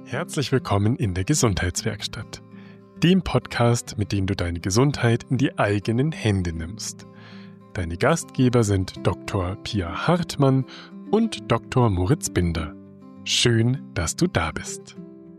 Herzlich willkommen in der Gesundheitswerkstatt, dem Podcast, mit dem du deine Gesundheit in die eigenen Hände nimmst. Deine Gastgeber sind Dr. Pia Hartmann und Dr. Moritz Binder. Schön, dass du da bist.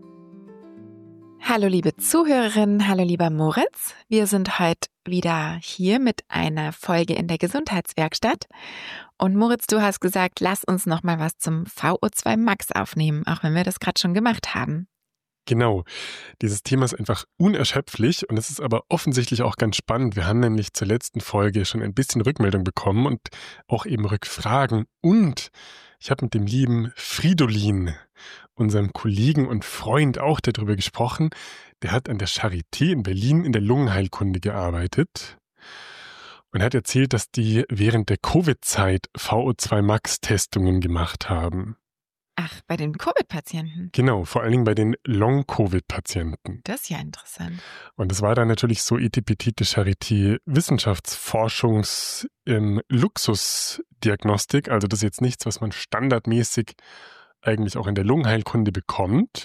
Hallo liebe Zuhörerinnen, hallo lieber Moritz. Wir sind heute wieder hier mit einer Folge in der Gesundheitswerkstatt. Und Moritz, du hast gesagt, lass uns noch mal was zum VO2 Max aufnehmen, auch wenn wir das gerade schon gemacht haben. Genau, dieses Thema ist einfach unerschöpflich und es ist aber offensichtlich auch ganz spannend. Wir haben nämlich zur letzten Folge schon ein bisschen Rückmeldung bekommen und auch eben Rückfragen. Und ich habe mit dem lieben Fridolin, unserem Kollegen und Freund, auch darüber gesprochen. Der hat an der Charité in Berlin in der Lungenheilkunde gearbeitet und hat erzählt, dass die während der Covid-Zeit VO2 Max-Testungen gemacht haben. Ach, bei den Covid-Patienten? Genau, vor allen Dingen bei den Long-Covid-Patienten. Das ist ja interessant. Und das war dann natürlich so Etepetite Charité Wissenschaftsforschungs Luxusdiagnostik. Also das ist jetzt nichts, was man standardmäßig eigentlich auch in der Lungenheilkunde bekommt.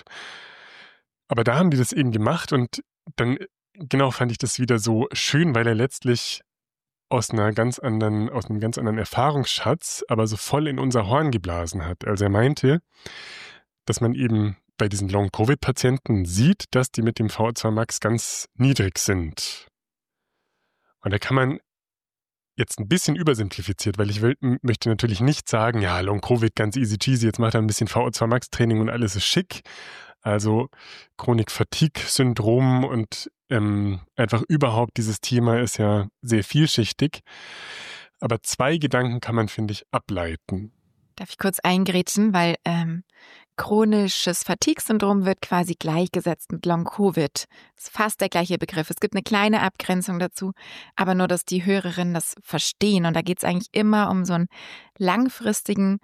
Aber da haben die das eben gemacht und dann genau fand ich das wieder so schön, weil er letztlich aus einem ganz anderen Erfahrungsschatz, aber so voll in unser Horn geblasen hat. Also er meinte, dass man eben bei diesen Long-Covid-Patienten sieht, dass die mit dem VO2 Max ganz niedrig sind. Und da kann man jetzt ein bisschen übersimplifiziert, weil ich möchte natürlich nicht sagen, ja, Long-Covid ganz easy cheesy, jetzt macht er ein bisschen VO2 Max-Training und alles ist schick. Also Chronik-Fatigue-Syndrom und einfach überhaupt dieses Thema ist ja sehr vielschichtig. Aber 2 Gedanken kann man, finde ich, ableiten. Darf ich kurz eingrätschen, weil chronisches Fatigue-Syndrom wird quasi gleichgesetzt mit Long-Covid. Das ist fast der gleiche Begriff. Es gibt eine kleine Abgrenzung dazu, aber nur, dass die Hörerinnen das verstehen. Und da geht es eigentlich immer um so einen langfristigen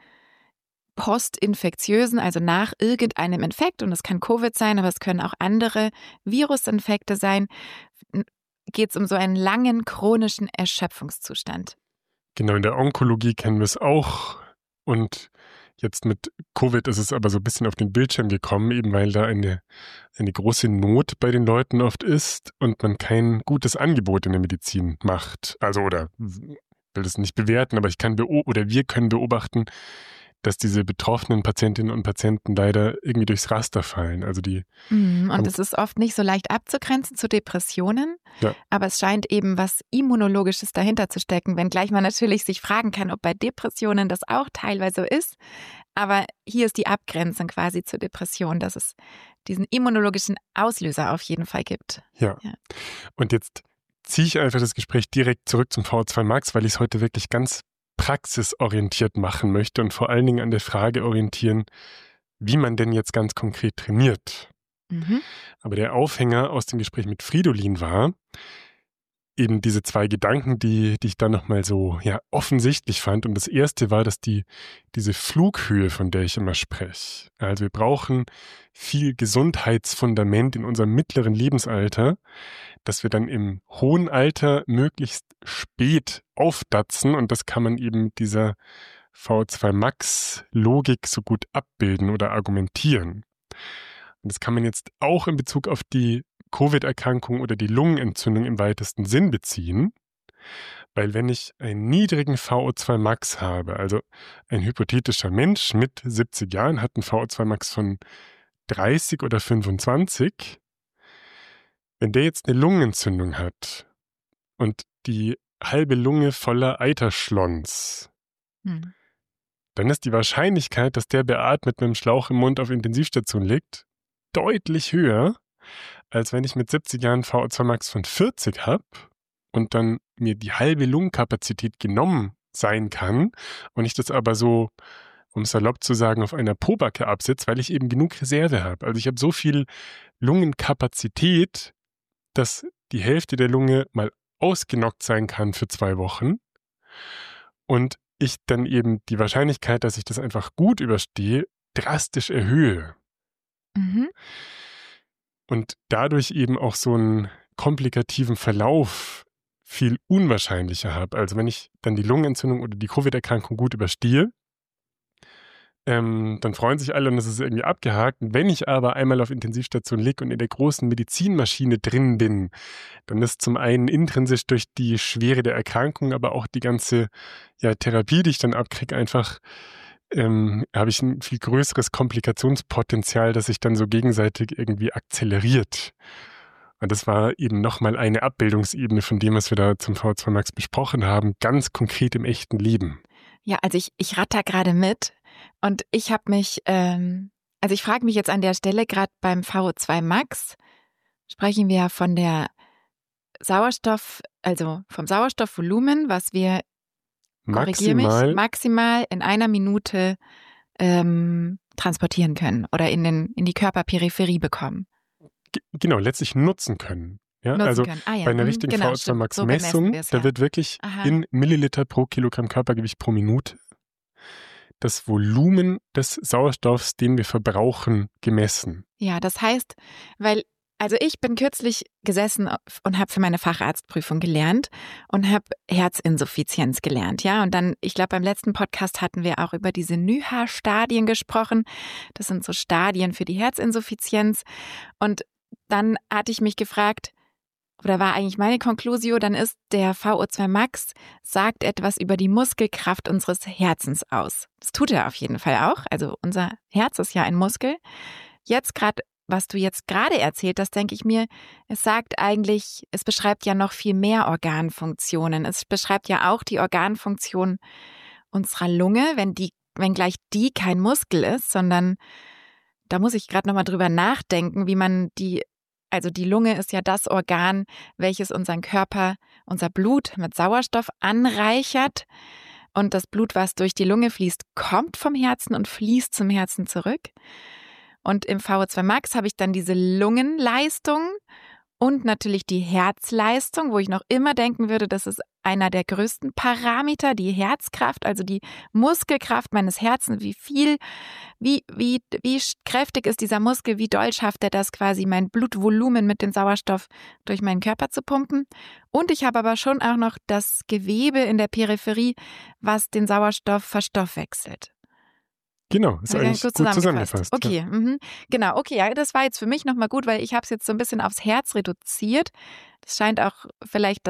postinfektiösen, also nach irgendeinem Infekt, und es kann Covid sein, aber es können auch andere Virusinfekte sein, geht es um so einen langen chronischen Erschöpfungszustand. Genau, in der Onkologie kennen wir es auch und jetzt mit Covid ist es aber so ein bisschen auf den Bildschirm gekommen, eben weil da eine große Not bei den Leuten oft ist und man kein gutes Angebot in der Medizin macht. Also, oder will das nicht bewerten, aber wir können beobachten, dass diese betroffenen Patientinnen und Patienten leider irgendwie durchs Raster fallen. Also und es ist oft nicht so leicht abzugrenzen zu Depressionen, ja. Aber es scheint eben was Immunologisches dahinter zu stecken, wenngleich man natürlich sich fragen kann, ob bei Depressionen das auch teilweise so ist. Aber hier ist die Abgrenzung quasi zur Depression, dass es diesen immunologischen Auslöser auf jeden Fall gibt. Ja. Und jetzt ziehe ich einfach das Gespräch direkt zurück zum VO2 Max, weil ich es heute wirklich ganz praxisorientiert machen möchte und vor allen Dingen an der Frage orientieren, wie man denn jetzt ganz konkret trainiert. Mhm. Aber der Aufhänger aus dem Gespräch mit Fridolin war eben diese 2 Gedanken, die ich dann nochmal so offensichtlich fand. Und das erste war, dass diese Flughöhe, von der ich immer spreche, also wir brauchen viel Gesundheitsfundament in unserem mittleren Lebensalter, dass wir dann im hohen Alter möglichst spät aufdatzen und das kann man eben mit dieser VO2 Max Logik so gut abbilden oder argumentieren. Und das kann man jetzt auch in Bezug auf die Covid-Erkrankung oder die Lungenentzündung im weitesten Sinn beziehen, weil wenn ich einen niedrigen VO2 Max habe, also ein hypothetischer Mensch mit 70 Jahren hat einen VO2 Max von 30 oder 25, wenn der jetzt eine Lungenentzündung hat und die halbe Lunge voller Eiterschlons, dann ist die Wahrscheinlichkeit, dass der beatmet mit einem Schlauch im Mund auf Intensivstation liegt, deutlich höher, als wenn ich mit 70 Jahren VO2 Max von 40 habe und dann mir die halbe Lungenkapazität genommen sein kann und ich das aber so, um salopp zu sagen, auf einer Pobacke absitze, weil ich eben genug Reserve habe. Also ich habe so viel Lungenkapazität, dass die Hälfte der Lunge mal ausgenockt sein kann für 2 Wochen und ich dann eben die Wahrscheinlichkeit, dass ich das einfach gut überstehe, drastisch erhöhe. Mhm. Und dadurch eben auch so einen komplikativen Verlauf viel unwahrscheinlicher habe. Also wenn ich dann die Lungenentzündung oder die Covid-Erkrankung gut überstehe, Dann freuen sich alle und es ist irgendwie abgehakt. Und wenn ich aber einmal auf Intensivstation liege und in der großen Medizinmaschine drin bin, dann ist zum einen intrinsisch durch die Schwere der Erkrankung, aber auch die ganze Therapie, die ich dann abkriege, einfach habe ich ein viel größeres Komplikationspotenzial, das sich dann so gegenseitig irgendwie akzeleriert. Und das war eben nochmal eine Abbildungsebene von dem, was wir da zum VO2 Max besprochen haben, ganz konkret im echten Leben. Ja, also ich ratter gerade mit und ich habe mich, also ich frage mich jetzt an der Stelle, gerade beim VO2 Max sprechen wir von der Sauerstoff, also vom Sauerstoffvolumen, was wir, korrigiere mich, maximal in einer Minute transportieren können oder in die Körperperipherie bekommen. Genau, letztlich nutzen können. Ja, also bei einer richtigen VO2 Max Messung, da wird wirklich in Milliliter pro Kilogramm Körpergewicht pro Minute das Volumen des Sauerstoffs, den wir verbrauchen, gemessen. Ja, das heißt, also ich bin kürzlich gesessen und habe für meine Facharztprüfung gelernt und habe Herzinsuffizienz gelernt, ja. Und dann, ich glaube, beim letzten Podcast hatten wir auch über diese NYHA-Stadien gesprochen. Das sind so Stadien für die Herzinsuffizienz. Und dann hatte ich mich gefragt, oder war eigentlich meine Conclusio, dann ist der VO2 Max, sagt etwas über die Muskelkraft unseres Herzens aus. Das tut er auf jeden Fall auch. Also unser Herz ist ja ein Muskel. Jetzt gerade, was du jetzt gerade erzählt hast, denke ich mir, es beschreibt ja noch viel mehr Organfunktionen. Es beschreibt ja auch die Organfunktion unserer Lunge, wenngleich die kein Muskel ist, sondern da muss ich gerade nochmal drüber nachdenken, also die Lunge ist ja das Organ, welches unseren Körper, unser Blut mit Sauerstoff anreichert. Und das Blut, was durch die Lunge fließt, kommt vom Herzen und fließt zum Herzen zurück. Und im VO2 Max habe ich dann diese Lungenleistung und natürlich die Herzleistung, wo ich noch immer denken würde, das ist einer der größten Parameter, die Herzkraft, also die Muskelkraft meines Herzens, wie kräftig ist dieser Muskel, wie doll schafft er das quasi, mein Blutvolumen mit dem Sauerstoff durch meinen Körper zu pumpen. Und ich habe aber schon auch noch das Gewebe in der Peripherie, was den Sauerstoff verstoffwechselt. Genau, ist eigentlich gut zusammengefasst. Okay, ja. Genau, okay, ja, das war jetzt für mich nochmal gut, weil ich habe es jetzt so ein bisschen aufs Herz reduziert. Das scheint auch vielleicht,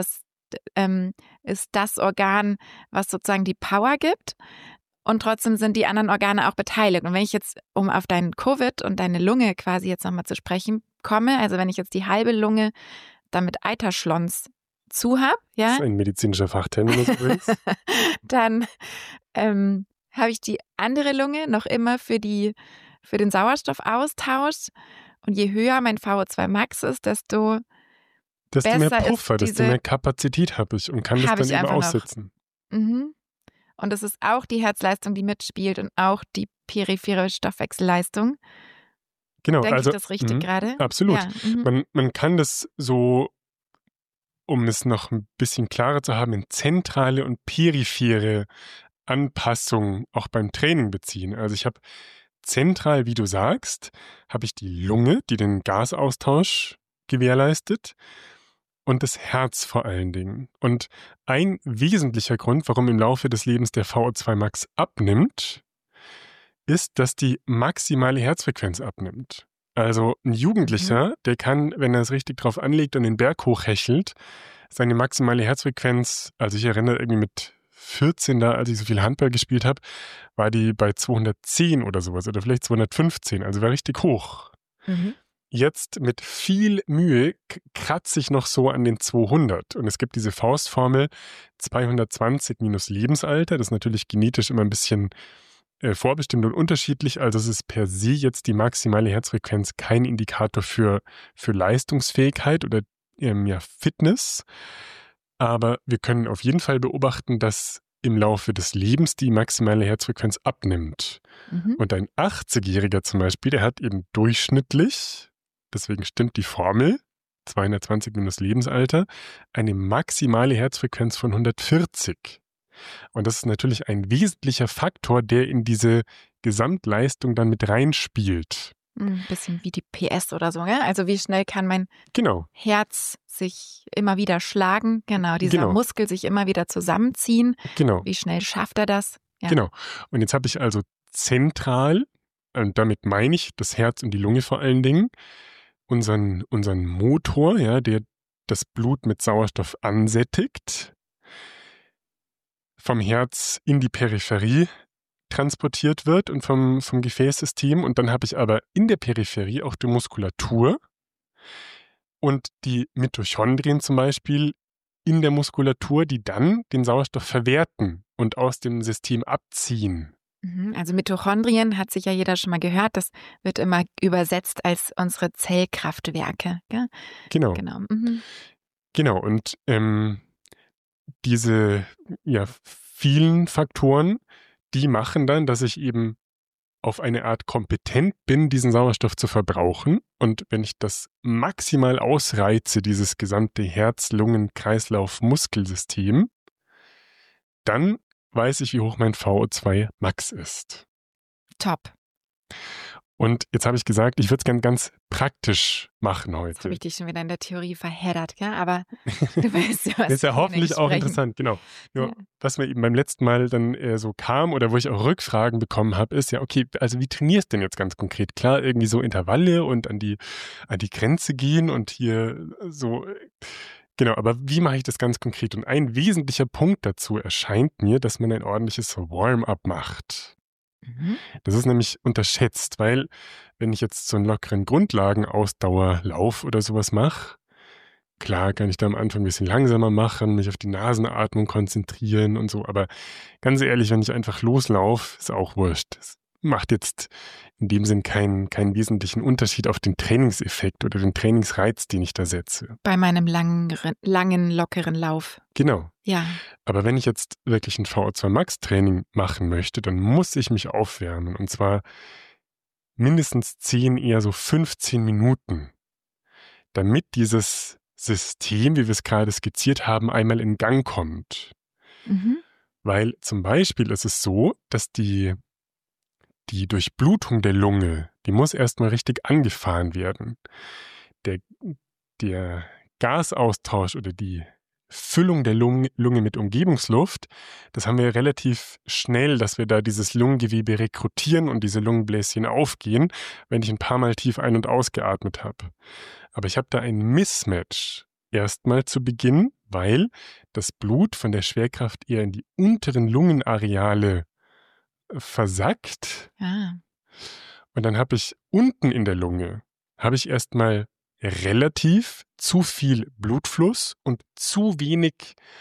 ist das Organ, was sozusagen die Power gibt. Und trotzdem sind die anderen Organe auch beteiligt. Und wenn ich jetzt, um auf dein Covid und deine Lunge quasi jetzt nochmal zu sprechen komme, also wenn ich jetzt die halbe Lunge dann mit Eiterschlons zu habe, ja. Das ist ein medizinischer Fachterminus übrigens. Dann habe ich die andere Lunge noch immer für den Sauerstoffaustausch. Und je höher mein VO2 Max ist, desto mehr Puffer, desto mehr Kapazität habe ich und kann das dann eben aussitzen. Und das ist auch die Herzleistung, die mitspielt und auch die periphere Stoffwechselleistung. Genau, Denke ich das richtig gerade? Absolut. Ja, man kann das so, um es noch ein bisschen klarer zu haben, in zentrale und periphere Anpassung auch beim Training beziehen. Also ich habe zentral, wie du sagst, habe ich die Lunge, die den Gasaustausch gewährleistet und das Herz vor allen Dingen. Und ein wesentlicher Grund, warum im Laufe des Lebens der VO2 Max abnimmt, ist, dass die maximale Herzfrequenz abnimmt. Also ein Jugendlicher, der kann, wenn er es richtig drauf anlegt und den Berg hochhechelt, seine maximale Herzfrequenz, also ich erinnere irgendwie mit 14 da, als ich so viel Handball gespielt habe, war die bei 210 oder sowas oder vielleicht 215, also war richtig hoch. Jetzt mit viel Mühe kratze ich noch so an den 200 und es gibt diese Faustformel 220 minus Lebensalter, das ist natürlich genetisch immer ein bisschen vorbestimmt und unterschiedlich, also es ist per se jetzt die maximale Herzfrequenz kein Indikator für Leistungsfähigkeit oder Fitness. Aber wir können auf jeden Fall beobachten, dass im Laufe des Lebens die maximale Herzfrequenz abnimmt. Und ein 80-Jähriger zum Beispiel, der hat eben durchschnittlich, deswegen stimmt die Formel, 220 minus Lebensalter, eine maximale Herzfrequenz von 140. Und das ist natürlich ein wesentlicher Faktor, der in diese Gesamtleistung dann mit reinspielt. Ein bisschen wie die PS oder so, ja? Also wie schnell kann mein Herz sich immer wieder schlagen, dieser Muskel sich immer wieder zusammenziehen. Wie schnell schafft er das? Ja. Genau. Und jetzt habe ich also zentral, und damit meine ich das Herz und die Lunge vor allen Dingen, unseren Motor, ja, der das Blut mit Sauerstoff ansättigt, vom Herz in die Peripherie transportiert wird und vom Gefäßsystem. Und dann habe ich aber in der Peripherie auch die Muskulatur und die Mitochondrien zum Beispiel in der Muskulatur, die dann den Sauerstoff verwerten und aus dem System abziehen. Also Mitochondrien hat sicher jeder schon mal gehört. Das wird immer übersetzt als unsere Zellkraftwerke. Gell? Genau. Genau. Und diese vielen Faktoren, die machen dann, dass ich eben auf eine Art kompetent bin, diesen Sauerstoff zu verbrauchen. Und wenn ich das maximal ausreize, dieses gesamte Herz-Lungen-Kreislauf-Muskelsystem, dann weiß ich, wie hoch mein VO2 Max ist. Top. Und jetzt habe ich gesagt, ich würde es ganz praktisch machen heute. Jetzt habe ich dich schon wieder in der Theorie verheddert, gell? Aber du weißt ja, was das ist ja hoffentlich auch sprechen. Interessant, genau. Nur, was mir eben beim letzten Mal dann so kam oder wo ich auch Rückfragen bekommen habe, ist ja, okay, also wie trainierst du denn jetzt ganz konkret? Klar, irgendwie so Intervalle und an die Grenze gehen und hier so, genau, aber wie mache ich das ganz konkret? Und ein wesentlicher Punkt dazu erscheint mir, dass man ein ordentliches Warm-up macht. Das ist nämlich unterschätzt, weil wenn ich jetzt so einen lockeren Grundlagenausdauerlauf oder sowas mache, klar kann ich da am Anfang ein bisschen langsamer machen, mich auf die Nasenatmung konzentrieren und so, aber ganz ehrlich, wenn ich einfach loslaufe, ist auch wurscht. Das macht jetzt in dem Sinn keinen wesentlichen Unterschied auf den Trainingseffekt oder den Trainingsreiz, den ich da setze. Bei meinem langen, lockeren Lauf. Genau. Ja. Aber wenn ich jetzt wirklich ein VO2 Max Training machen möchte, dann muss ich mich aufwärmen. Und zwar mindestens 10, eher so 15 Minuten, damit dieses System, wie wir es gerade skizziert haben, einmal in Gang kommt. Weil zum Beispiel ist es so, dass die Durchblutung der Lunge, die muss erstmal richtig angefahren werden. Der Gasaustausch oder die Füllung der Lunge mit Umgebungsluft, das haben wir relativ schnell, dass wir da dieses Lungengewebe rekrutieren und diese Lungenbläschen aufgehen, wenn ich ein paar Mal tief ein- und ausgeatmet habe. Aber ich habe da ein Mismatch erstmal zu Beginn, weil das Blut von der Schwerkraft eher in die unteren Lungenareale versackt. Und dann habe ich unten in der Lunge, erstmal relativ zu viel Blutfluss und zu wenig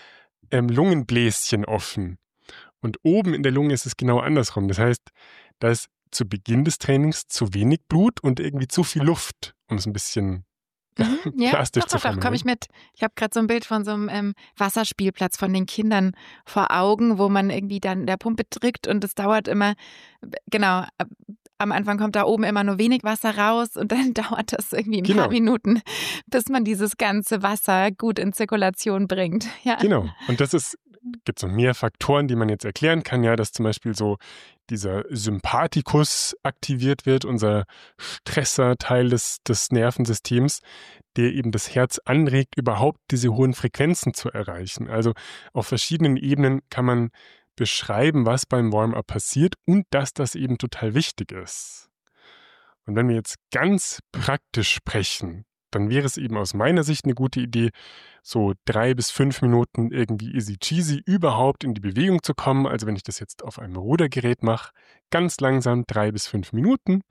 Lungenbläschen offen. Und oben in der Lunge ist es genau andersrum. Das heißt, da ist zu Beginn des Trainings zu wenig Blut und irgendwie zu viel Luft, um es ein bisschen plastisch zu formulieren. Doch, komme ich mit. Ich habe gerade so ein Bild von so einem Wasserspielplatz von den Kindern vor Augen, wo man irgendwie dann der Pumpe drückt und es dauert immer, genau, am Anfang kommt da oben immer nur wenig Wasser raus und dann dauert das irgendwie ein paar Minuten, bis man dieses ganze Wasser gut in Zirkulation bringt. Ja. Genau. Und gibt so mehr Faktoren, die man jetzt erklären kann, ja, dass zum Beispiel so dieser Sympathikus aktiviert wird, unser Stresser-Teil des Nervensystems, der eben das Herz anregt, überhaupt diese hohen Frequenzen zu erreichen. Also auf verschiedenen Ebenen kann man beschreiben, was beim Warm-up passiert und dass das eben total wichtig ist. Und wenn wir jetzt ganz praktisch sprechen, dann wäre es eben aus meiner Sicht eine gute Idee, so 3 bis 5 Minuten irgendwie easy cheesy überhaupt in die Bewegung zu kommen. Also wenn ich das jetzt auf einem Rudergerät mache, ganz langsam 3 bis 5 Minuten,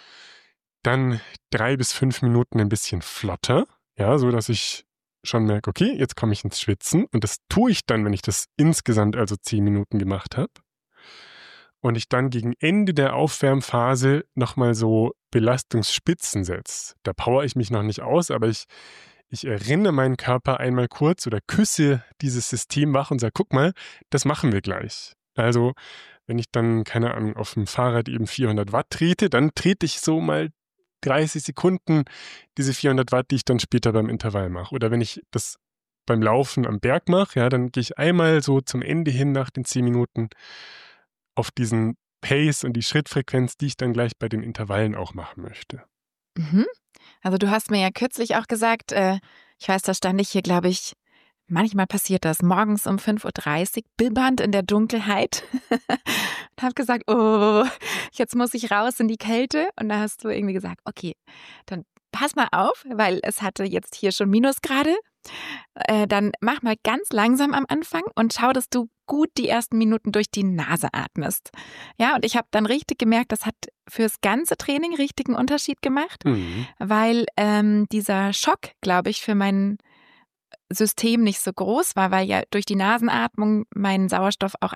dann 3 bis 5 Minuten ein bisschen flotter, ja, so dass ich schon merke, okay, jetzt komme ich ins Schwitzen und das tue ich dann, wenn ich das insgesamt also 10 Minuten gemacht habe. Und ich dann gegen Ende der Aufwärmphase nochmal so Belastungsspitzen setze. Da powere ich mich noch nicht aus, aber ich erinnere meinen Körper einmal kurz oder küsse dieses System wach und sage, guck mal, das machen wir gleich. Also wenn ich dann, keine Ahnung, auf dem Fahrrad eben 400 Watt trete, dann trete ich so mal 30 Sekunden diese 400 Watt, die ich dann später beim Intervall mache. Oder wenn ich das beim Laufen am Berg mache, ja, dann gehe ich einmal so zum Ende hin nach den 10 Minuten auf diesen Pace und die Schrittfrequenz, die ich dann gleich bei den Intervallen auch machen möchte. Also du hast mir ja kürzlich auch gesagt, ich weiß, da stand ich hier, glaube ich, manchmal passiert das morgens um 5:30 Uhr, bibbernd in der Dunkelheit. Und habe gesagt, oh, jetzt muss ich raus in die Kälte. Und da hast du irgendwie gesagt, okay, dann pass mal auf, weil es hatte jetzt hier schon Minusgrade. Dann mach mal ganz langsam am Anfang und schau, dass du gut die ersten Minuten durch die Nase atmest. Ja, und ich habe dann richtig gemerkt, das hat fürs ganze Training richtigen Unterschied gemacht, weil dieser Schock, glaube ich, für mein System nicht so groß war, weil ja durch die Nasenatmung mein Sauerstoff auch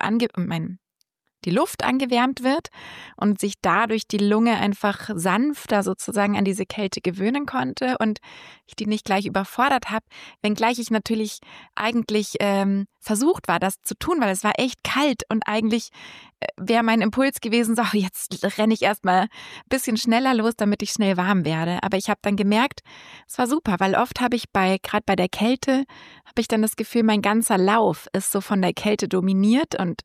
die Luft angewärmt wird und sich dadurch die Lunge einfach sanfter sozusagen an diese Kälte gewöhnen konnte und ich die nicht gleich überfordert habe, wenngleich ich natürlich eigentlich versucht war, das zu tun, weil es war echt kalt und eigentlich wäre mein Impuls gewesen, so jetzt renne ich erstmal ein bisschen schneller los, damit ich schnell warm werde. Aber ich habe dann gemerkt, es war super, weil oft habe ich gerade bei der Kälte, habe ich dann das Gefühl, mein ganzer Lauf ist so von der Kälte dominiert und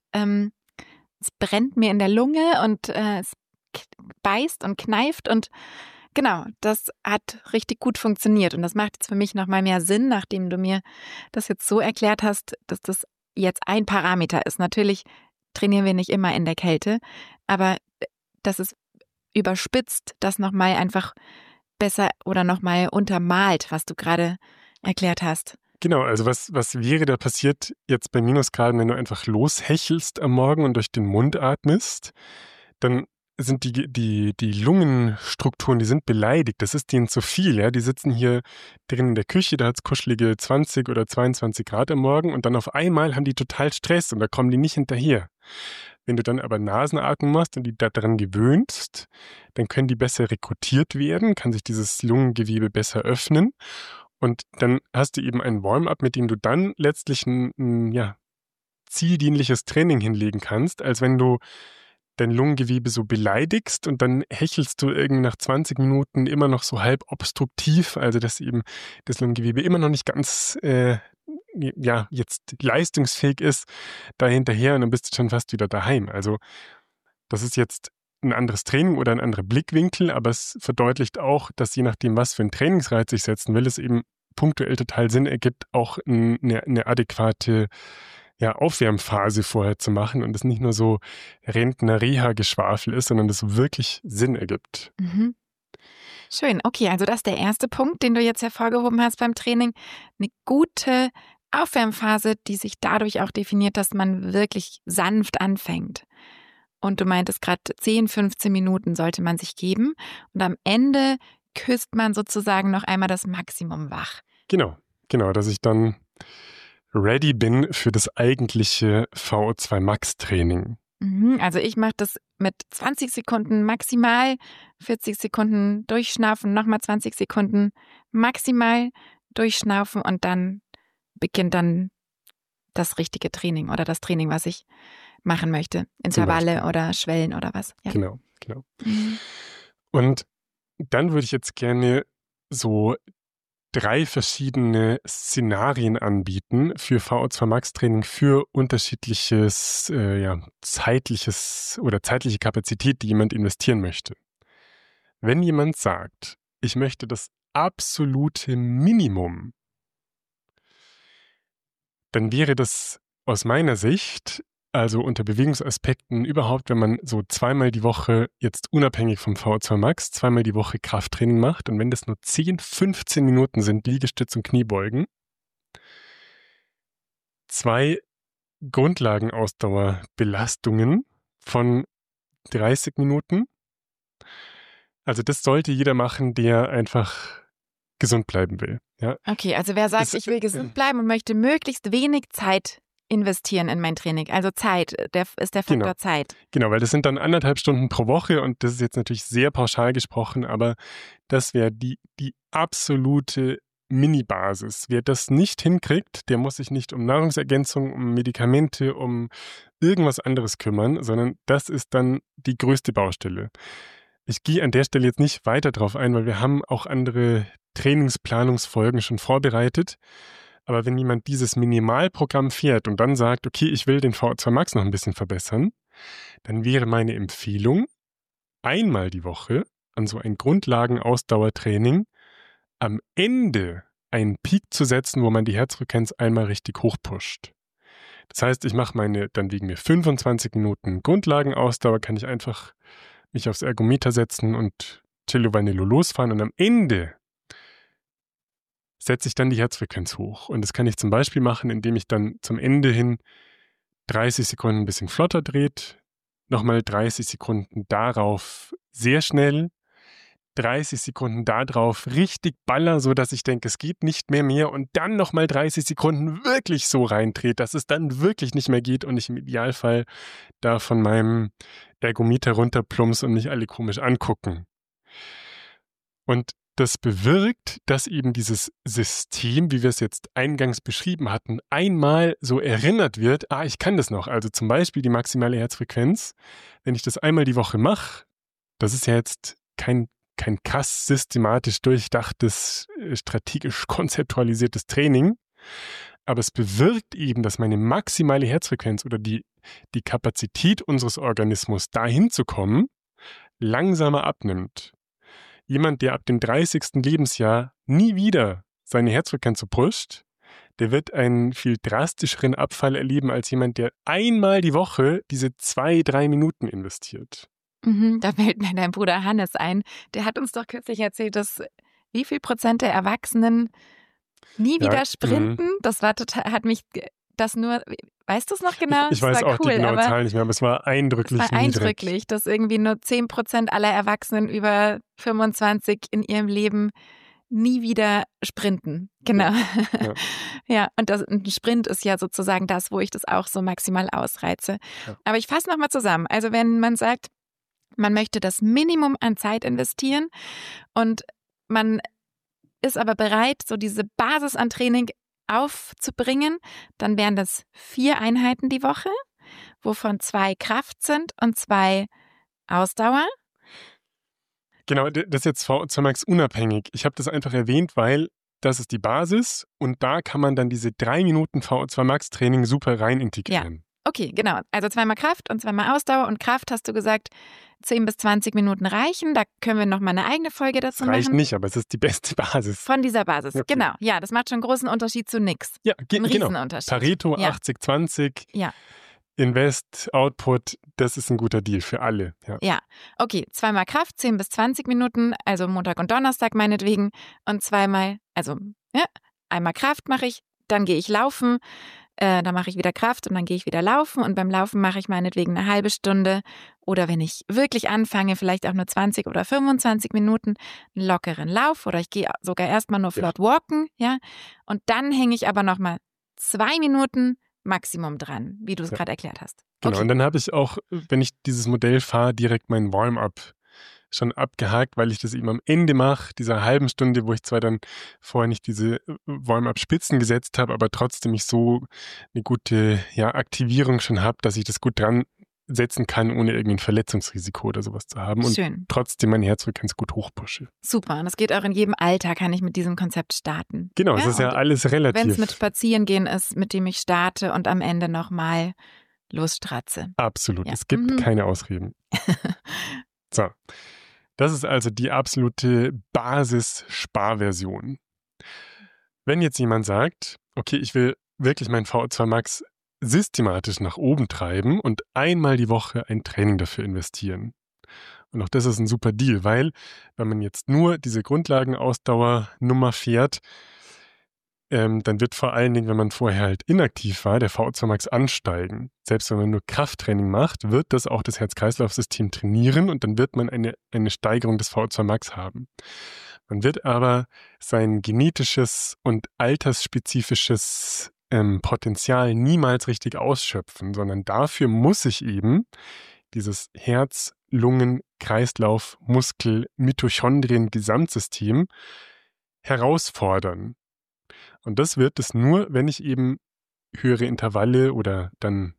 es brennt mir in der Lunge und es beißt und kneift und genau, das hat richtig gut funktioniert und das macht jetzt für mich nochmal mehr Sinn, nachdem du mir das jetzt so erklärt hast, dass das jetzt ein Parameter ist. Natürlich trainieren wir nicht immer in der Kälte, aber das ist überspitzt, das nochmal einfach besser oder nochmal untermalt, was du gerade erklärt hast. Genau, also was wäre da passiert jetzt bei Minusgraden, wenn du einfach loshechelst am Morgen und durch den Mund atmest, dann sind die Lungenstrukturen, die sind beleidigt, das ist denen zu viel, ja, die sitzen hier drin in der Küche, da hat es kuschelige 20 oder 22 Grad am Morgen und dann auf einmal haben die total Stress und da kommen die nicht hinterher. Wenn du dann aber Nasenatmung machst und die daran gewöhnst, dann können die besser rekrutiert werden, kann sich dieses Lungengewebe besser öffnen. Und dann hast du eben ein Warm-up, mit dem du dann letztlich ein zieldienliches Training hinlegen kannst, als wenn du dein Lungengewebe so beleidigst und dann hechelst du irgendwie nach 20 Minuten immer noch so halb obstruktiv, also dass eben das Lungengewebe immer noch nicht ganz jetzt leistungsfähig ist, da hinterher und dann bist du schon fast wieder daheim. Also das ist jetzt ein anderes Training oder ein anderer Blickwinkel, aber es verdeutlicht auch, dass je nachdem, was für ein Trainingsreiz ich setzen will, es eben punktuell total Sinn ergibt, auch eine adäquate Aufwärmphase vorher zu machen und es nicht nur so Rentner-Reha-Geschwafel ist, sondern das wirklich Sinn ergibt. Mhm. Schön, okay, also das ist der erste Punkt, den du jetzt hervorgehoben hast beim Training. Eine gute Aufwärmphase, die sich dadurch auch definiert, dass man wirklich sanft anfängt. Und du meintest gerade 10, 15 Minuten sollte man sich geben. Und am Ende küsst man sozusagen noch einmal das Maximum wach. Genau, dass ich dann ready bin für das eigentliche VO2 Max Training. Also ich mache das mit 20 Sekunden maximal, 40 Sekunden durchschnaufen, nochmal 20 Sekunden maximal durchschnaufen und dann beginnt dann das richtige Training oder das Training, was ich machen möchte. Intervalle oder Schwellen oder was. Ja. Genau. Und dann würde ich jetzt gerne so 3 verschiedene Szenarien anbieten für VO2 Max Training für unterschiedliches zeitliche Kapazität, die jemand investieren möchte. Wenn jemand sagt, ich möchte das absolute Minimum, dann wäre das aus meiner Sicht, also unter Bewegungsaspekten überhaupt, wenn man so 2-mal die Woche, jetzt unabhängig vom VO2 Max, 2-mal die Woche Krafttraining macht und wenn das nur 10, 15 Minuten sind, Liegestütz und Kniebeugen, 2 Grundlagenausdauerbelastungen von 30 Minuten. Also das sollte jeder machen, der einfach gesund bleiben will. Ja. Okay, also wer sagt, ich will gesund bleiben und möchte möglichst wenig Zeit investieren in mein Training. Also Zeit, ist der Faktor Zeit. Genau, weil das sind dann 1,5 Stunden pro Woche und das ist jetzt natürlich sehr pauschal gesprochen, aber das wäre die absolute Mini-Basis. Wer das nicht hinkriegt, der muss sich nicht um Nahrungsergänzung, um Medikamente, um irgendwas anderes kümmern, sondern das ist dann die größte Baustelle. Ich gehe an der Stelle jetzt nicht weiter drauf ein, weil wir haben auch andere Trainingsplanungsfolgen schon vorbereitet. Aber wenn jemand dieses Minimalprogramm fährt und dann sagt, okay, ich will den VO2 Max noch ein bisschen verbessern, dann wäre meine Empfehlung, 1-mal die Woche an so ein Grundlagenausdauertraining am Ende einen Peak zu setzen, wo man die Herzfrequenz einmal richtig hochpusht. Das heißt, ich mache dann wegen mir 25 Minuten Grundlagenausdauer, kann ich einfach mich aufs Ergometer setzen und Cello Vanillo losfahren und am Ende setze ich dann die Herzfrequenz hoch. Und das kann ich zum Beispiel machen, indem ich dann zum Ende hin 30 Sekunden ein bisschen flotter dreht, nochmal 30 Sekunden darauf sehr schnell, 30 Sekunden darauf richtig baller, sodass ich denke, es geht nicht mehr und dann nochmal 30 Sekunden wirklich so reindreht, dass es dann wirklich nicht mehr geht und ich im Idealfall da von meinem Ergometer runterplumps und mich alle komisch angucken. Und das bewirkt, dass eben dieses System, wie wir es jetzt eingangs beschrieben hatten, einmal so erinnert wird, ich kann das noch. Also zum Beispiel die maximale Herzfrequenz, wenn ich das einmal die Woche mache, das ist ja jetzt kein krass systematisch durchdachtes, strategisch konzeptualisiertes Training, aber es bewirkt eben, dass meine maximale Herzfrequenz oder die Kapazität unseres Organismus, dahin zu kommen, langsamer abnimmt. Jemand, der ab dem 30. Lebensjahr nie wieder seine Herzfrequenz so pusht, der wird einen viel drastischeren Abfall erleben als jemand, der einmal die Woche diese 2-3 Minuten investiert. Da fällt mir dein Bruder Hannes ein. Der hat uns doch kürzlich erzählt, dass wie viel Prozent der Erwachsenen nie wieder sprinten? Das war total, hat mich das nur, weißt du es noch genau? Ich weiß auch cool, die genaue Zahl nicht mehr, aber es war eindrücklich. Es war eindrücklich, dass irgendwie nur 10% aller Erwachsenen über 25 in ihrem Leben nie wieder sprinten. Genau. Ja, und ein Sprint ist ja sozusagen das, wo ich das auch so maximal ausreize. Ja. Aber ich fasse nochmal zusammen. Also wenn man sagt, man möchte das Minimum an Zeit investieren und man ist aber bereit, so diese Basis an Training aufzubringen, dann wären das 4 Einheiten die Woche, wovon 2 Kraft sind und 2 Ausdauer. Genau, das ist jetzt VO2 Max unabhängig. Ich habe das einfach erwähnt, weil das ist die Basis und da kann man dann diese 3 Minuten VO2 Max Training super rein integrieren. Ja. Okay, genau. Also 2-mal Kraft und 2-mal Ausdauer. Und Kraft, hast du gesagt, 10 bis 20 Minuten reichen. Da können wir nochmal eine eigene Folge dazu machen. Reicht nicht, aber es ist die beste Basis. Von dieser Basis, okay. Genau. Ja, das macht schon einen großen Unterschied zu nix. Ja, einen Riesenunterschied. Pareto 80-20. Ja. Invest, Output, das ist ein guter Deal für alle. Ja, okay, 2-mal Kraft, 10 bis 20 Minuten, also Montag und Donnerstag meinetwegen. Und 2-mal, also einmal Kraft mache ich, dann gehe ich laufen. Dann mache ich wieder Kraft und dann gehe ich wieder laufen und beim Laufen mache ich meinetwegen eine halbe Stunde oder wenn ich wirklich anfange, vielleicht auch nur 20 oder 25 Minuten einen lockeren Lauf oder ich gehe sogar erstmal nur flott walken, ja, und dann hänge ich aber nochmal 2 Minuten Maximum dran, wie du es gerade erklärt hast. Genau, und dann habe ich auch, wenn ich dieses Modell fahre, direkt mein Warm-up schon abgehakt, weil ich das eben am Ende mache, dieser halben Stunde, wo ich zwar dann vorher nicht diese Warm-up-Spitzen gesetzt habe, aber trotzdem ich so eine gute Aktivierung schon habe, dass ich das gut dran setzen kann, ohne irgendwie ein Verletzungsrisiko oder sowas zu haben und trotzdem meine Herzfrequenz gut hochpushe. Super, und das geht auch in jedem Alter, kann ich mit diesem Konzept starten. Genau, es ist ja alles relativ. Wenn es mit Spazierengehen ist, mit dem ich starte und am Ende nochmal losstratze. Absolut, es gibt keine Ausreden. So. Das ist also die absolute Basis-Sparversion. Wenn jetzt jemand sagt, okay, ich will wirklich mein VO2 Max systematisch nach oben treiben und einmal die Woche ein Training dafür investieren. Und auch das ist ein super Deal, weil wenn man jetzt nur diese Grundlagenausdauernummer fährt, dann wird vor allen Dingen, wenn man vorher halt inaktiv war, der VO2 Max ansteigen. Selbst wenn man nur Krafttraining macht, wird das auch das Herz-Kreislauf-System trainieren und dann wird man eine Steigerung des VO2 Max haben. Man wird aber sein genetisches und altersspezifisches Potenzial niemals richtig ausschöpfen, sondern dafür muss ich eben dieses Herz, Lungen, Kreislauf, Muskel, Mitochondrien, Gesamtsystem herausfordern. Und das wird es nur, wenn ich eben höhere Intervalle oder dann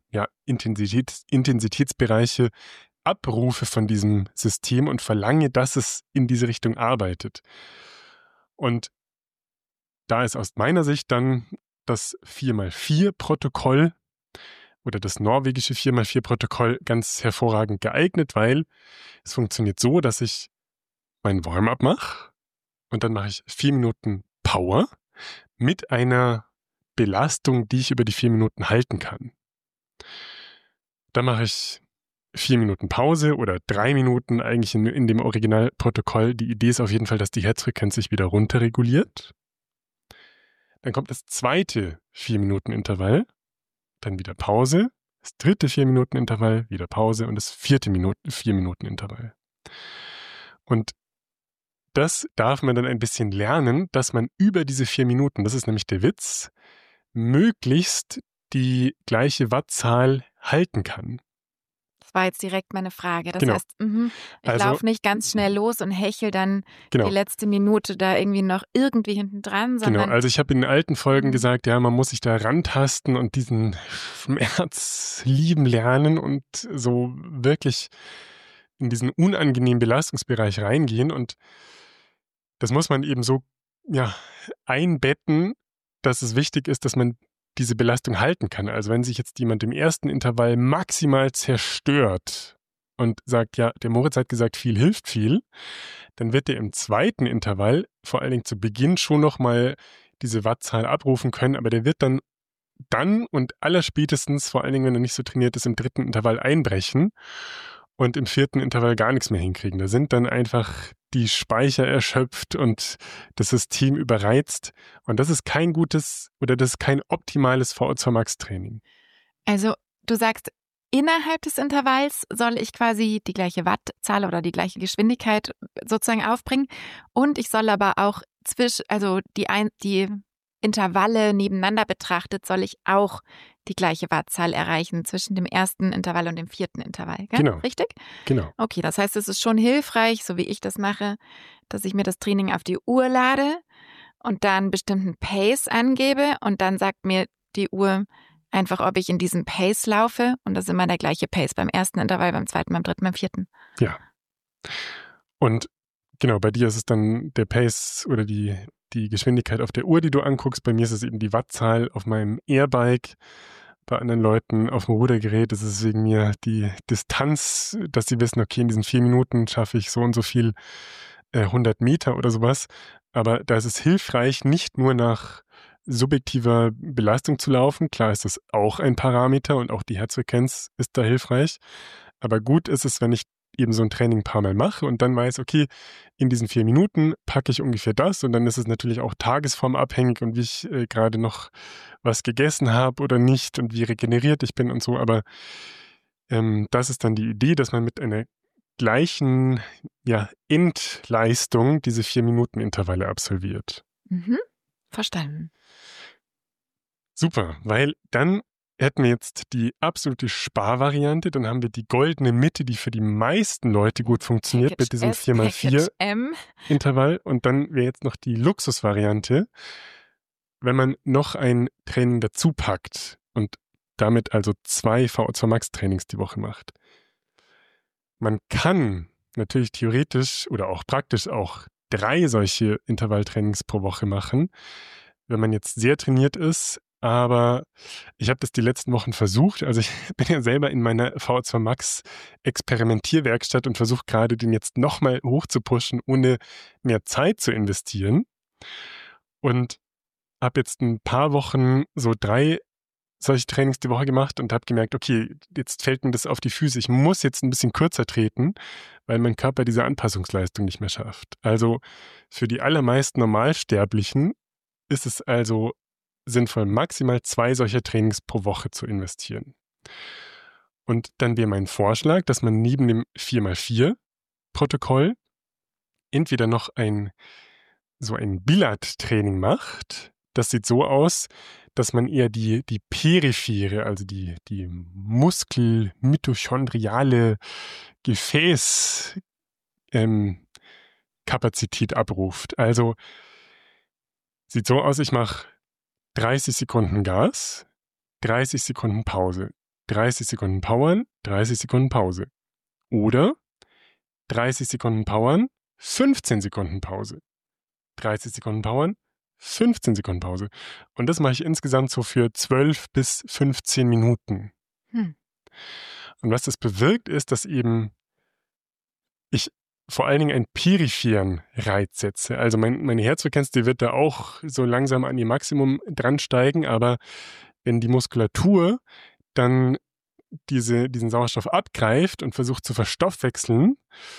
Intensitätsbereiche abrufe von diesem System und verlange, dass es in diese Richtung arbeitet. Und da ist aus meiner Sicht dann das 4x4-Protokoll oder das norwegische 4x4-Protokoll ganz hervorragend geeignet, weil es funktioniert so, dass ich mein Warm-up mache und dann mache ich 4 Minuten Power. mit einer Belastung, die ich über die 4 Minuten halten kann. Da mache ich 4 Minuten Pause oder 3 Minuten eigentlich in dem Originalprotokoll. Die Idee ist auf jeden Fall, dass die Herzfrequenz sich wieder runterreguliert. Dann kommt das zweite 4-Minuten-Intervall, dann wieder Pause, das dritte 4-Minuten-Intervall, wieder Pause und das vierte 4-Minuten-Intervall. Und das darf man dann ein bisschen lernen, dass man über diese 4 Minuten, das ist nämlich der Witz, möglichst die gleiche Wattzahl halten kann. Das war jetzt direkt meine Frage. Das Genau. heißt, ich laufe nicht ganz schnell los und hechel dann die letzte Minute da irgendwie noch irgendwie hinten dran, sondern... Genau, also ich habe in den alten Folgen gesagt, ja, man muss sich da rantasten und diesen Schmerz lieben lernen und so wirklich in diesen unangenehmen Belastungsbereich reingehen, und das muss man eben so einbetten, dass es wichtig ist, dass man diese Belastung halten kann. Also wenn sich jetzt jemand im ersten Intervall maximal zerstört und sagt, ja, der Moritz hat gesagt, viel hilft viel, dann wird er im zweiten Intervall vor allen Dingen zu Beginn schon nochmal diese Wattzahl abrufen können, aber der wird dann und allerspätestens, vor allen Dingen, wenn er nicht so trainiert ist, im dritten Intervall einbrechen und im vierten Intervall gar nichts mehr hinkriegen. Da sind dann einfach die Speicher erschöpft und das System überreizt. Und das ist kein gutes oder das ist kein optimales VO2 Max Training. Also du sagst, innerhalb des Intervalls soll ich quasi die gleiche Wattzahl oder die gleiche Geschwindigkeit sozusagen aufbringen, und ich soll aber auch die Intervalle nebeneinander betrachtet, soll ich auch die gleiche Wattzahl erreichen zwischen dem ersten Intervall und dem vierten Intervall. Gell? Genau. Richtig? Genau. Okay, das heißt, es ist schon hilfreich, so wie ich das mache, dass ich mir das Training auf die Uhr lade und dann einen bestimmten Pace angebe, und dann sagt mir die Uhr einfach, ob ich in diesem Pace laufe, und das ist immer der gleiche Pace beim ersten Intervall, beim zweiten, beim dritten, beim vierten. Ja. Und genau, bei dir ist es dann der Pace oder die Geschwindigkeit auf der Uhr, die du anguckst. Bei mir ist es eben die Wattzahl auf meinem Airbike. Bei anderen Leuten auf dem Rudergerät ist es wegen mir die Distanz, dass sie wissen, okay, in diesen 4 Minuten schaffe ich so und so viel 100 Meter oder sowas. Aber da ist es hilfreich, nicht nur nach subjektiver Belastung zu laufen. Klar ist das auch ein Parameter und auch die Herzfrequenz ist da hilfreich. Aber gut ist es, wenn ich eben so ein Training ein paar Mal mache und dann weiß, okay, in diesen 4 Minuten packe ich ungefähr das, und dann ist es natürlich auch tagesformabhängig und wie ich gerade noch was gegessen habe oder nicht und wie regeneriert ich bin und so. Aber das ist dann die Idee, dass man mit einer gleichen Endleistung diese 4 Minuten Intervalle absolviert. Verstanden. Super, weil dann hätten wir jetzt die absolute Sparvariante, dann haben wir die goldene Mitte, die für die meisten Leute gut funktioniert mit diesem 4x4 Intervall, und dann wäre jetzt noch die Luxusvariante, wenn man noch ein Training dazu packt und damit also 2 VO2 Max Trainings die Woche macht. Man kann natürlich theoretisch oder auch praktisch auch 3 solche Intervalltrainings pro Woche machen, wenn man jetzt sehr trainiert ist. Aber ich habe das die letzten Wochen versucht. Also ich bin ja selber in meiner VO2 Max Experimentierwerkstatt und versuche gerade, den jetzt nochmal hoch zu pushen, ohne mehr Zeit zu investieren. Und habe jetzt ein paar Wochen so 3 solche Trainings die Woche gemacht und habe gemerkt, okay, jetzt fällt mir das auf die Füße. Ich muss jetzt ein bisschen kürzer treten, weil mein Körper diese Anpassungsleistung nicht mehr schafft. Also für die allermeisten Normalsterblichen ist es also sinnvoll, maximal 2 solcher Trainings pro Woche zu investieren. Und dann wäre mein Vorschlag, dass man neben dem 4x4-Protokoll entweder noch ein Billardtraining macht. Das sieht so aus, dass man eher die periphere, also die muskelmitochondriale Gefäßkapazität abruft. Also sieht so aus, ich mache 30 Sekunden Gas, 30 Sekunden Pause, 30 Sekunden Powern, 30 Sekunden Pause. Oder 30 Sekunden Powern, 15 Sekunden Pause. 30 Sekunden Powern, 15 Sekunden Pause. Und das mache ich insgesamt so für 12 bis 15 Minuten. Und was das bewirkt, ist, dass eben ich vor allen Dingen einen peripheren Reiz setze. Also meine Herzfrequenz, die wird da auch so langsam an ihr Maximum dran steigen, aber wenn die Muskulatur dann diesen Sauerstoff abgreift und versucht zu verstoffwechseln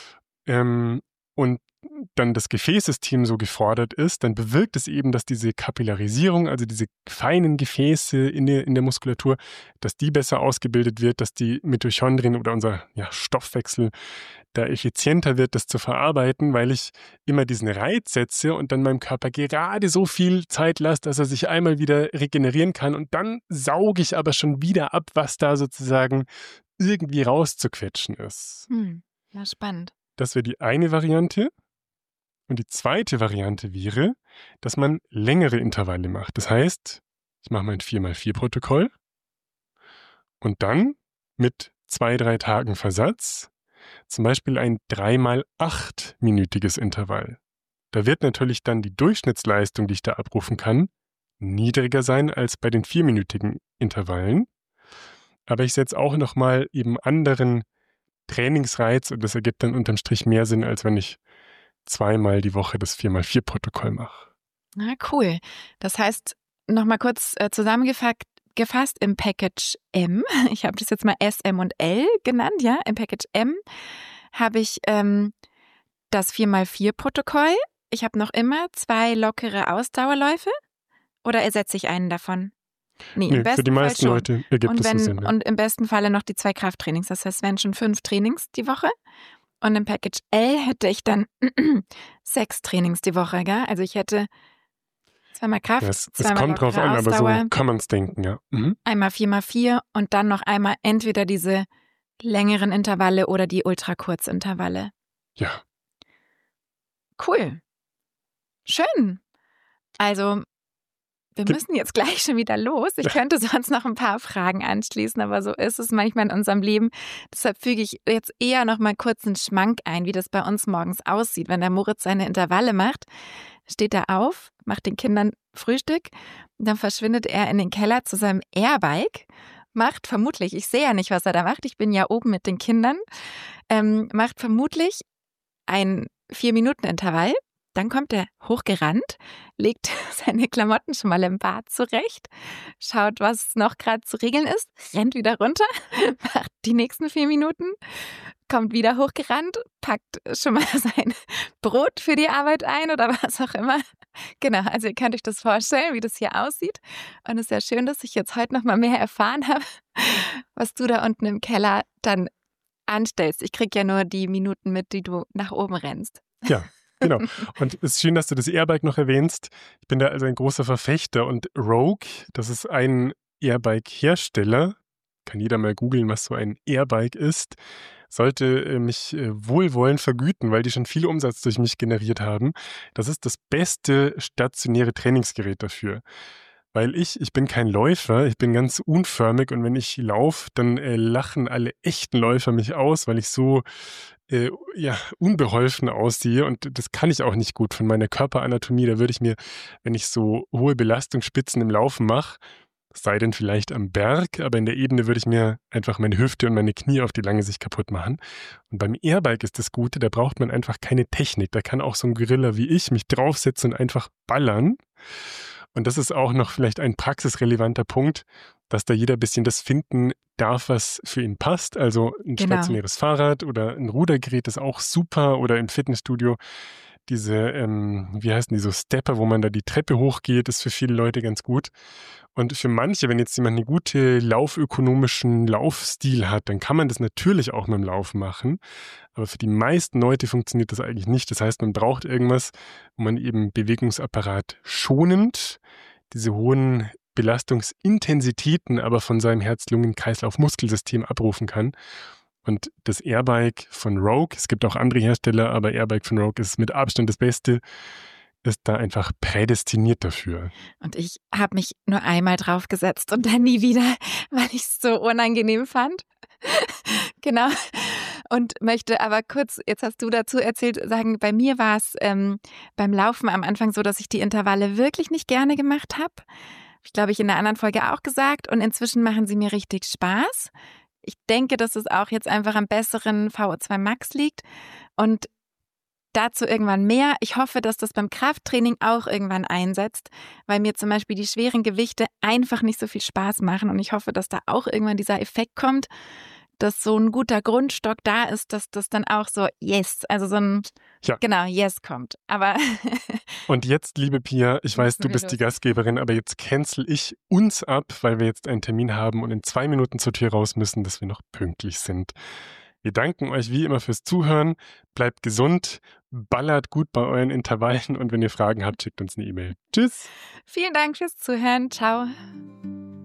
und dann das Gefäßsystem so gefordert ist, dann bewirkt es eben, dass diese Kapillarisierung, also diese feinen Gefäße in der Muskulatur, dass die besser ausgebildet wird, dass die Mitochondrien oder unser Stoffwechsel da effizienter wird, das zu verarbeiten, weil ich immer diesen Reiz setze und dann meinem Körper gerade so viel Zeit lasse, dass er sich einmal wieder regenerieren kann und dann sauge ich aber schon wieder ab, was da sozusagen irgendwie rauszuquetschen ist. Ja, spannend. Das wäre die eine Variante. Und die zweite Variante wäre, dass man längere Intervalle macht. Das heißt, ich mache mein 4x4-Protokoll und dann mit 2-3 Tagen Versatz zum Beispiel ein 3x8-minütiges Intervall. Da wird natürlich dann die Durchschnittsleistung, die ich da abrufen kann, niedriger sein als bei den 4-minütigen Intervallen. Aber ich setze auch nochmal eben anderen Trainingsreiz und das ergibt dann unterm Strich mehr Sinn, als wenn ich 2-mal die Woche das 4x4-Protokoll mache. Na, cool. Das heißt, nochmal kurz zusammengefasst im Package M, ich habe das jetzt mal S, M und L genannt, ja, im Package M habe ich das 4x4-Protokoll. Ich habe noch immer 2 lockere Ausdauerläufe oder ersetze ich einen davon? Nee, im besten für die meisten Fall Leute ergibt es so Sinn. Ja. Und im besten Falle noch die 2 Krafttrainings. Das heißt, es wären schon 5 Trainings die Woche. Und im Package L hätte ich dann 6 Trainings die Woche, gell? Also ich hätte 2-mal Kraft, Ja, es 2-mal kommt drauf an, Ausdauer, aber so kann man es denken, ja. einmal 4x4 und dann noch einmal entweder diese längeren Intervalle oder die Ultrakurzintervalle. Ja. Cool. Schön. Also wir müssen jetzt gleich schon wieder los. Ich könnte sonst noch ein paar Fragen anschließen, aber so ist es manchmal in unserem Leben. Deshalb füge ich jetzt eher noch mal kurz einen Schmank ein, wie das bei uns morgens aussieht. Wenn der Moritz seine Intervalle macht, steht er auf, macht den Kindern Frühstück, dann verschwindet er in den Keller zu seinem Airbike, macht vermutlich, ich sehe ja nicht, was er da macht, ich bin ja oben mit den Kindern, macht vermutlich ein 4-Minuten-Intervall. Dann kommt er hochgerannt, legt seine Klamotten schon mal im Bad zurecht, schaut, was noch gerade zu regeln ist, rennt wieder runter, macht die nächsten 4 Minuten, kommt wieder hochgerannt, packt schon mal sein Brot für die Arbeit ein oder was auch immer. Genau, also ihr könnt euch das vorstellen, wie das hier aussieht. Und es ist ja schön, dass ich jetzt heute noch mal mehr erfahren habe, was du da unten im Keller dann anstellst. Ich kriege ja nur die Minuten mit, die du nach oben rennst. Ja. Genau. Und es ist schön, dass du das Airbike noch erwähnst. Ich bin da also ein großer Verfechter und Rogue, das ist ein Airbike-Hersteller, kann jeder mal googeln, was so ein Airbike ist, sollte mich wohlwollend vergüten, weil die schon viel Umsatz durch mich generiert haben. Das ist das beste stationäre Trainingsgerät dafür. Weil ich bin kein Läufer, ich bin ganz unförmig und wenn ich laufe, dann lachen alle echten Läufer mich aus, weil ich so unbeholfen aussehe und das kann ich auch nicht gut von meiner Körperanatomie. Da würde ich mir, wenn ich so hohe Belastungsspitzen im Laufen mache, sei denn vielleicht am Berg, aber in der Ebene würde ich mir einfach meine Hüfte und meine Knie auf die lange Sicht kaputt machen. Und beim Airbike ist das Gute, da braucht man einfach keine Technik. Da kann auch so ein Gorilla wie ich mich draufsetzen und einfach ballern. Und das ist auch noch vielleicht ein praxisrelevanter Punkt, dass da jeder ein bisschen das finden darf, was für ihn passt. Also ein stationäres Fahrrad oder ein Rudergerät ist auch super oder im Fitnessstudio diese, wie heißen die, so Stepper, wo man da die Treppe hochgeht, ist für viele Leute ganz gut. Und für manche, wenn jetzt jemand einen guten laufökonomischen Laufstil hat, dann kann man das natürlich auch mit dem Laufen machen. Aber für die meisten Leute funktioniert das eigentlich nicht. Das heißt, man braucht irgendwas, wo man eben Bewegungsapparat schonend, diese hohen Belastungsintensitäten aber von seinem Herz-Lungen-Kreislauf-Muskelsystem abrufen kann. Und das Airbike von Rogue, es gibt auch andere Hersteller, aber Airbike von Rogue ist mit Abstand das Beste, ist da einfach prädestiniert dafür. Und ich habe mich nur einmal draufgesetzt und dann nie wieder, weil ich es so unangenehm fand. Genau. Und möchte aber kurz, jetzt hast du dazu erzählt, sagen, bei mir war es beim Laufen am Anfang so, dass ich die Intervalle wirklich nicht gerne gemacht habe. Ich glaube, ich in der anderen Folge auch gesagt. Und inzwischen machen sie mir richtig Spaß. Ich denke, dass es auch jetzt einfach am besseren VO2 Max liegt. Und dazu irgendwann mehr. Ich hoffe, dass das beim Krafttraining auch irgendwann einsetzt, weil mir zum Beispiel die schweren Gewichte einfach nicht so viel Spaß machen. Und ich hoffe, dass da auch irgendwann dieser Effekt kommt, dass so ein guter Grundstock da ist, dass das dann auch so also so ein, genau, Yes kommt. Aber und jetzt, liebe Pia, ich weiß, du bist die Gastgeberin, aber jetzt cancel ich uns ab, weil wir jetzt einen Termin haben und in 2 Minuten zur Tür raus müssen, dass wir noch pünktlich sind. Wir danken euch wie immer fürs Zuhören. Bleibt gesund, ballert gut bei euren Intervallen und wenn ihr Fragen habt, schickt uns eine E-Mail. Tschüss. Vielen Dank fürs Zuhören. Ciao.